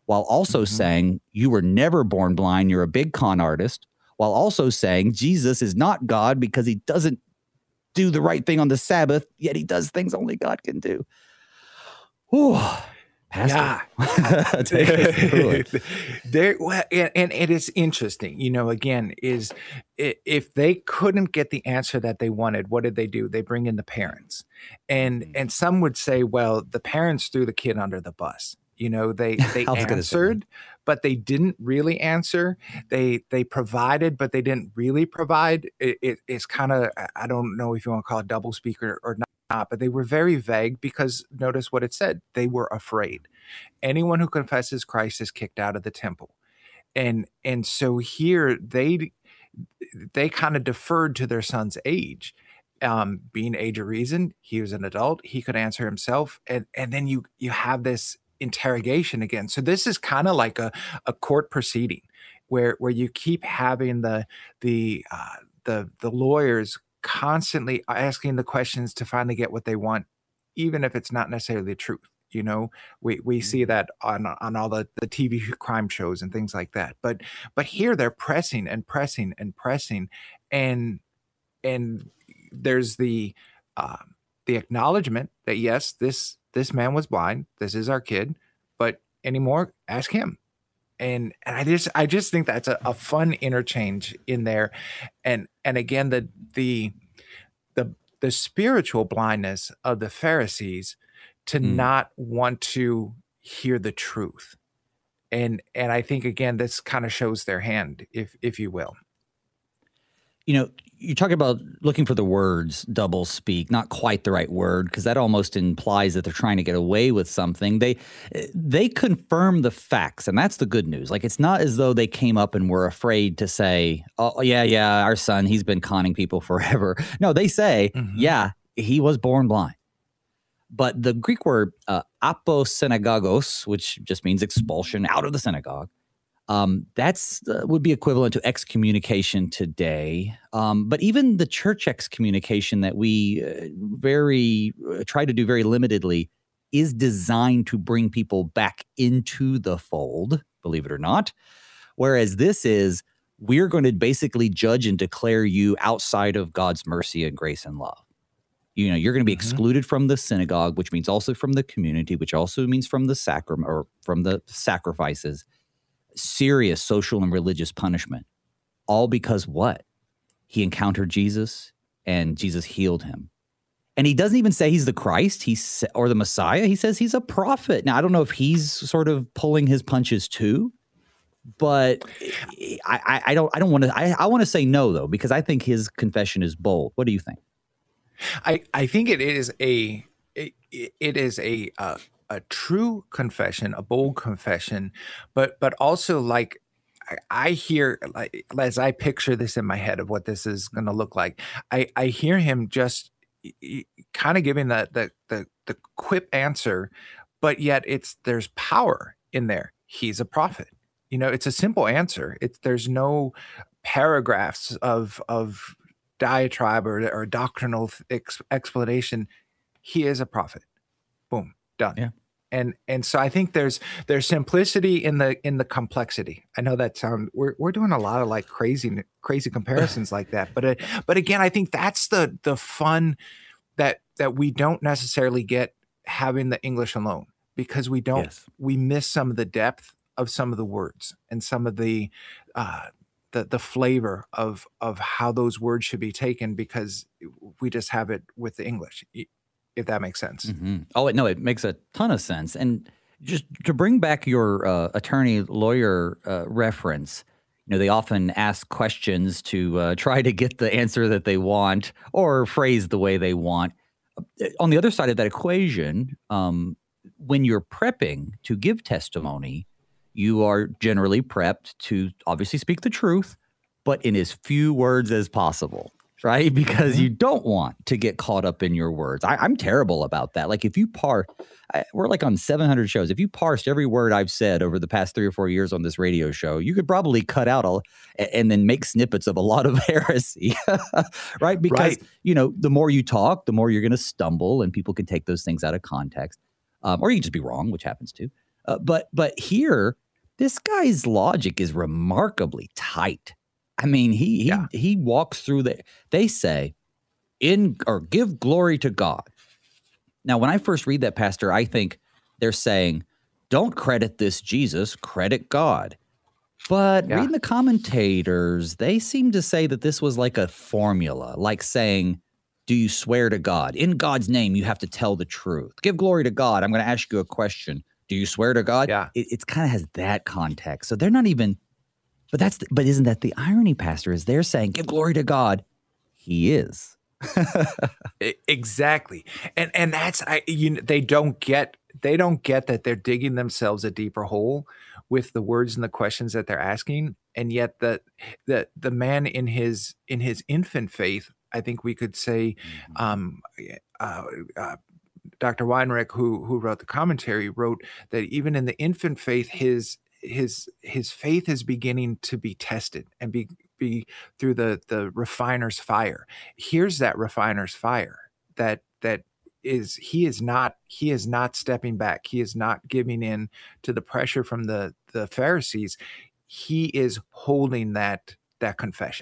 while also mm-hmm. saying you were never born blind, you're a big con artist, while also saying Jesus is not God because he doesn't do the right thing on the Sabbath, yet he does things only God can do. Whew. Pastor, yeah. Take us through it. There, well, and, and it is interesting, you know, again, is if they couldn't get the answer that they wanted, what did they do? They bring in the parents. And mm-hmm. and some would say, well, the parents threw the kid under the bus. You know, they they answered, but they didn't really answer. They they provided, but they didn't really provide. It, it, it's kind of, I don't know if you want to call it double speaker or not, but they were very vague because notice what it said. They were afraid. Anyone who confesses Christ is kicked out of the temple. And and so here they they kind of deferred to their son's age. Um, being age of reason, he was an adult. He could answer himself. And, and then you you have this interrogation again. So this is kind of like a, a court proceeding where where you keep having the the uh, the the lawyers constantly asking the questions to finally get what they want, even if it's not necessarily the truth. You know, we we see that on on all the, the T V crime shows and things like that. But but here they're pressing and pressing and pressing, and and there's the uh, the acknowledgement that yes, this this man was blind. This is our kid. But anymore, ask him. And and I just I just think that's a, a fun interchange in there. And and again, the the the the spiritual blindness of the Pharisees to mm. not want to hear the truth. And and I think again, this kind of shows their hand, if if you will. You know, you talk about looking for the words double speak, not quite the right word, because that almost implies that they're trying to get away with something. They they confirm the facts, and that's the good news. Like, it's not as though they came up and were afraid to say, oh, yeah, yeah, our son, he's been conning people forever. No, they say, mm-hmm. yeah, he was born blind. But the Greek word uh, aposenagogos, which just means expulsion out of the synagogue, Um, that's uh, would be equivalent to excommunication today. Um, but even the church excommunication that we uh, very uh, try to do very limitedly is designed to bring people back into the fold, believe it or not. Whereas this is, we're going to basically judge and declare you outside of God's mercy and grace and love. You know, you're going to be mm-hmm. excluded from the synagogue, which means also from the community, which also means from the sacrament or from the sacrifices. Serious social and religious punishment, all because what? He encountered Jesus and Jesus healed him. And he doesn't even say he's the Christ he's, or the Messiah. He says he's a prophet. Now, I don't know if he's sort of pulling his punches too, but I, I, I don't I don't want to I, I want to say no, though, because I think his confession is bold. What do you think? I, I think it is a it, it is a uh, a true confession, a bold confession, but but also like I, I hear like as I picture this in my head of what this is going to look like, I I hear him just kind of giving the the the the quip answer, but yet it's there's power in there. He's a prophet. You know, it's a simple answer. It's there's no paragraphs of of diatribe or, or doctrinal ex- explanation. He is a prophet. Boom, done. Yeah. And and so I think there's there's simplicity in the in the complexity. I know that sound we're we're doing a lot of like crazy crazy comparisons like that, but uh, but again, I think that's the the fun that that we don't necessarily get having the English alone, because we don't yes. we miss some of the depth of some of the words and some of the uh, the the flavor of of how those words should be taken, because we just have it with the English. If that makes sense. Mm-hmm. Oh, no, it makes a ton of sense. And just to bring back your uh, attorney lawyer uh, reference, you know, they often ask questions to uh, try to get the answer that they want or phrase the way they want. On the other side of that equation, um, when you're prepping to give testimony, you are generally prepped to obviously speak the truth, but in as few words as possible. Right? Because you don't want to get caught up in your words. I, I'm terrible about that. Like if you parse, I, we're like on seven hundred shows. If you parsed every word I've said over the past three or four years on this radio show, you could probably cut out all and then make snippets of a lot of heresy. Right? Because, right. you know, the more you talk, the more you're going to stumble and people can take those things out of context. Um, or you can just be wrong, which happens too. Uh, but but here, this guy's logic is remarkably tight. I mean, he he Yeah. he walks through the. They say, in or give glory to God. Now, when I first read that, Pastor, I think they're saying, don't credit this Jesus, credit God. But Yeah. reading the commentators, they seem to say that this was like a formula, like saying, do you swear to God? In God's name, you have to tell the truth. Give glory to God. I'm going to ask you a question. Do you swear to God? Yeah. It it's kind of has that context. So they're not even, but that's, the, but isn't that the irony, Pastor, is they're saying, give glory to God. He is. Exactly. And and that's I you know, they don't get they don't get that they're digging themselves a deeper hole with the words and the questions that they're asking. And yet the the the man in his in his infant faith, I think we could say, um, uh, uh, Doctor Weinrich, who who wrote the commentary, wrote that even in the infant faith, his his his faith is beginning to be tested and be be through the the refiner's fire. Here's that refiner's fire that that is he is not he is not stepping back. He is not giving in to the pressure from the the Pharisees. He is holding that that confession.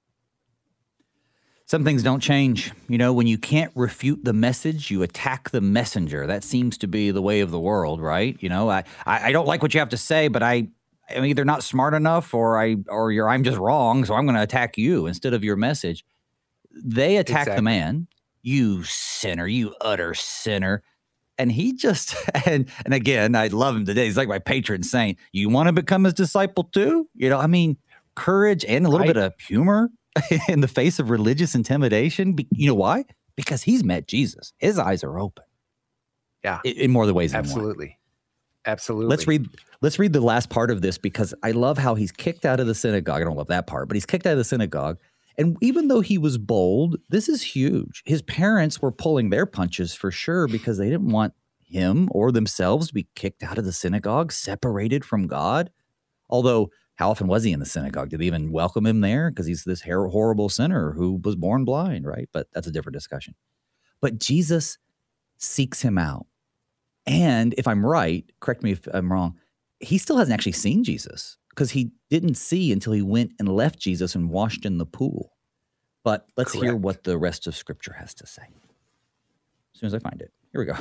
Some things don't change. You know, when you can't refute the message, you attack the messenger. That seems to be the way of the world, right? You know, I, I, I don't like what you have to say, but I, I'm either not smart enough or I or you're I'm just wrong, so I'm going to attack you instead of your message. They attack Exactly. the man, you sinner, you utter sinner. And he just, and, and again, I love him today. He's like my patron saint. You want to become his disciple too? You know, I mean, courage and a little Right. bit of humor in the face of religious intimidation. Be- You know why? Because he's met Jesus. His eyes are open. Yeah. In, in more ways than one. Absolutely. Absolutely. Let's read let's read the last part of this because I love how he's kicked out of the synagogue. I don't love that part, but he's kicked out of the synagogue. And even though he was bold, this is huge. His parents were pulling their punches for sure because they didn't want him or themselves to be kicked out of the synagogue, separated from God. Although, how often was he in the synagogue? Did they even welcome him there? Because he's this her- horrible sinner who was born blind, right? But that's a different discussion. But Jesus seeks him out. And if I'm right, correct me if I'm wrong, he still hasn't actually seen Jesus because he didn't see until he went and left Jesus and washed in the pool. But let's hear Correct. what the rest of Scripture has to say. As soon as I find it. Here we go.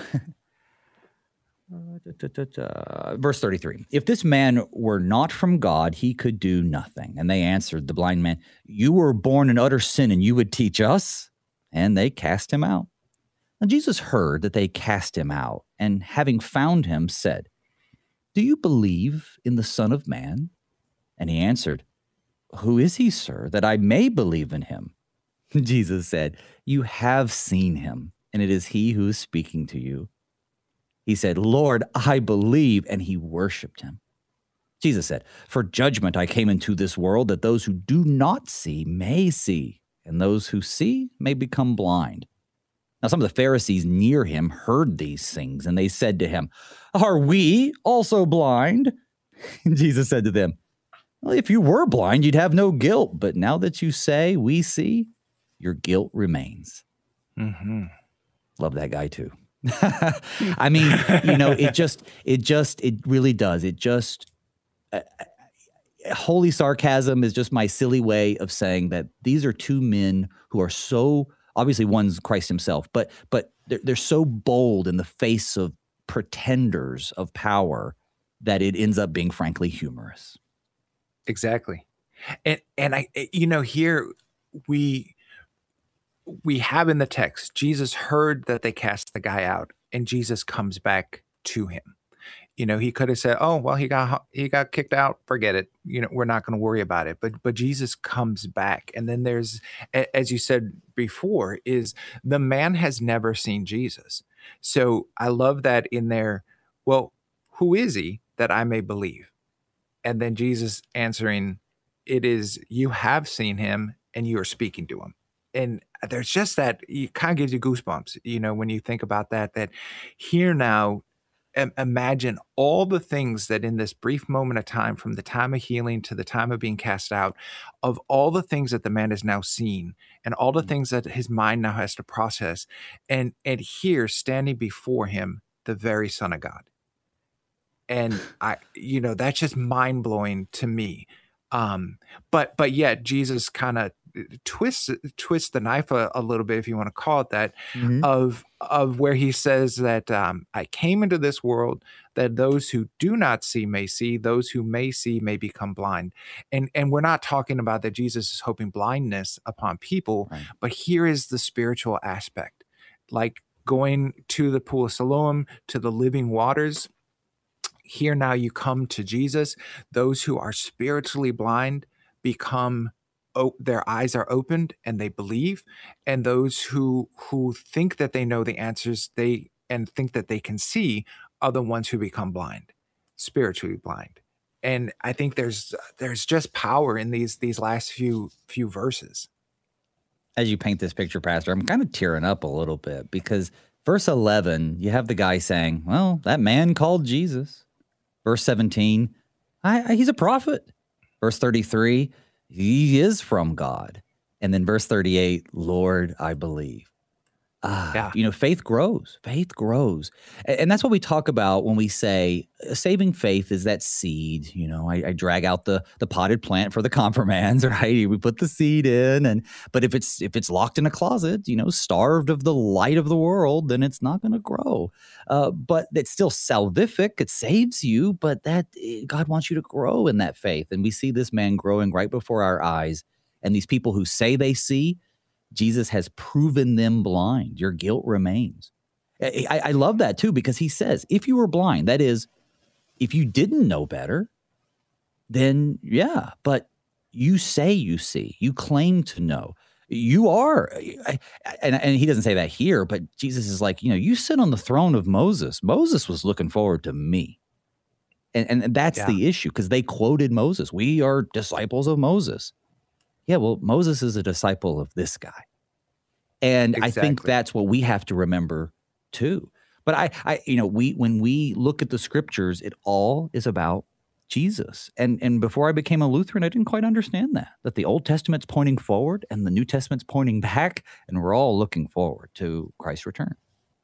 Uh, da, da, da, da. Verse thirty-three. If this man were not from God, he could do nothing. And they answered the blind man, you were born in utter sin and you would teach us? And they cast him out. Now Jesus heard that they cast him out, and having found him, said, do you believe in the Son of Man? And he answered, who is he, sir, that I may believe in him? Jesus said, you have seen him, and it is he who is speaking to you. He said, Lord, I believe, and he worshiped him. Jesus said, for judgment I came into this world, that those who do not see may see, and those who see may become blind. Now some of the Pharisees near him heard these things, and they said to him, are we also blind? And Jesus said to them, well, if you were blind, you'd have no guilt, but now that you say we see, your guilt remains. Mm-hmm. Love that guy too. I mean, you know, it just, it just, it really does. It just, uh, holy sarcasm is just my silly way of saying that these are two men who are so, obviously one's Christ himself, but, but they're, they're so bold in the face of pretenders of power that it ends up being frankly humorous. Exactly. And, and I, you know, here we, we have in the text, Jesus heard that they cast the guy out, and Jesus comes back to him. You know, he could have said, oh, well, he got, he got kicked out. Forget it. You know, we're not going to worry about it. But, but Jesus comes back. And then there's, as you said before, is the man has never seen Jesus. So I love that in there. Well, who is he that I may believe? And then Jesus answering, it is, you have seen him and you are speaking to him. And there's just that, it kind of gives you goosebumps, you know, when you think about that, that here now, im- imagine all the things that in this brief moment of time, from the time of healing to the time of being cast out, of all the things that the man has now seen and all the things that his mind now has to process. And, and here, standing before him, the very Son of God. And I, you know, that's just mind blowing to me. Um, but but yet Jesus kind of twists twists the knife a, a little bit, if you want to call it that, Mm-hmm. of of where he says that um, I came into this world that those who do not see may see, those who may see may become blind. And and we're not talking about that Jesus is hoping blindness upon people, Right. but here is the spiritual aspect, like going to the pool of Siloam, to the living waters. Here now you come to Jesus. Those who are spiritually blind become, oh, their eyes are opened and they believe. And those who who think that they know the answers, they and think that they can see, are the ones who become blind, spiritually blind. And I think there's there's just power in these these last few few verses. As you paint this picture, Pastor, I'm kind of tearing up a little bit because verse eleven, you have the guy saying, well, that man called Jesus. Verse seventeen, I, I, he's a prophet. Verse thirty-three, he is from God. And then verse thirty-eight, Lord, I believe. Ah, Yeah. you know, faith grows. Faith grows. And, and that's what we talk about when we say uh, saving faith is that seed. You know, I, I drag out the the potted plant for the confirmands, right? We put the seed in, and but if it's if it's locked in a closet, you know, starved of the light of the world, then it's not going to grow. Uh, but it's still salvific. It saves you, but that God wants you to grow in that faith. And we see this man growing right before our eyes. And these people who say they see, Jesus has proven them blind. Your guilt remains. I, I love that too, because he says, if you were blind, that is, if you didn't know better, then yeah, but you say you see, you claim to know. You are, I, and, and he doesn't say that here, but Jesus is like, you know, you sit on the throne of Moses. Moses was looking forward to me. And, and that's Yeah. the issue, because they quoted Moses. We are disciples of Moses. Yeah, well, Moses is a disciple of this guy. And I think Exactly. that's what we have to remember too. But I, I, you know, we when we look at the scriptures, it all is about Jesus. And and before I became a Lutheran, I didn't quite understand that. That the Old Testament's pointing forward and the New Testament's pointing back, and we're all looking forward to Christ's return.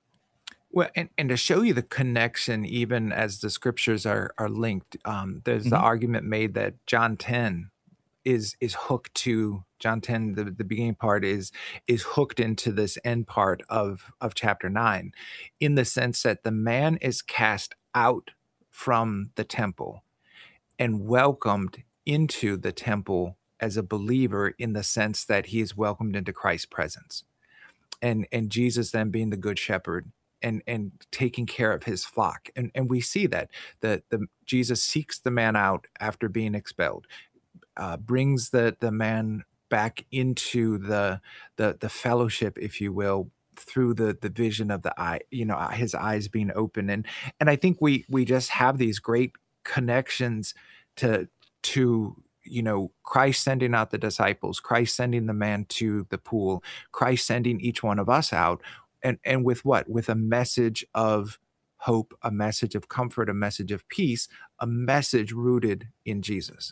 Well, and, and to show you the connection, even as the scriptures are are linked, um, there's the Mhm. argument made that John ten is is hooked to John ten. The, the beginning part is is hooked into this end part of of chapter nine, in the sense that the man is cast out from the temple and welcomed into the temple as a believer, in the sense that he is welcomed into Christ's presence, and and Jesus then being the good shepherd and and taking care of his flock. And and we see that the the Jesus seeks the man out after being expelled, uh, brings the the man back into the the the fellowship, if you will, through the the vision of the eye, you know, his eyes being open. And and I think we we just have these great connections to to you know, Christ sending out the disciples, Christ sending the man to the pool, Christ sending each one of us out, and and with what? With a message of hope, a message of comfort, a message of peace, a message rooted in Jesus.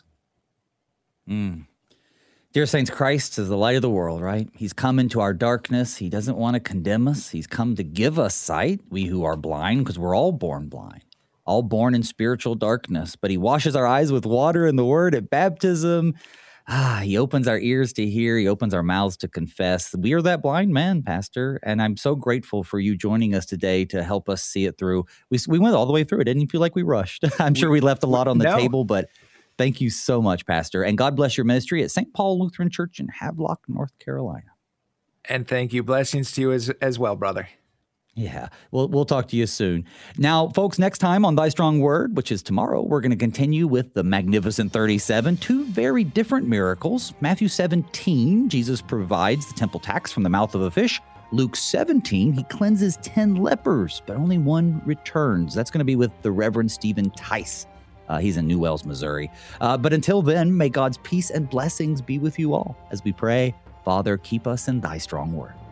Mm. Dear saints, Christ is the light of the world, right? He's come into our darkness. He doesn't want to condemn us. He's come to give us sight, we who are blind, because we're all born blind, all born in spiritual darkness. But he washes our eyes with water and the word at baptism. Ah, he opens our ears to hear. He opens our mouths to confess. We are that blind man, Pastor, and I'm so grateful for you joining us today to help us see it through. We, we went all the way through it. Didn't feel like we rushed. I'm sure we left a lot on the No. table, but thank you so much, Pastor. And God bless your ministry at Saint Paul Lutheran Church in Havelock, North Carolina. And thank you. Blessings to you as, as well, brother. Yeah, we'll, we'll talk to you soon. Now, folks, next time on Thy Strong Word, which is tomorrow, we're going to continue with the Magnificent thirty-seven, two very different miracles. Matthew seventeen, Jesus provides the temple tax from the mouth of a fish. Luke seventeen, he cleanses ten lepers, but only one returns. That's going to be with the Reverend Stephen Tice. Uh, he's in New Wells, Missouri. Uh, but until then, may God's peace and blessings be with you all as we pray, Father, keep us in Thy strong word.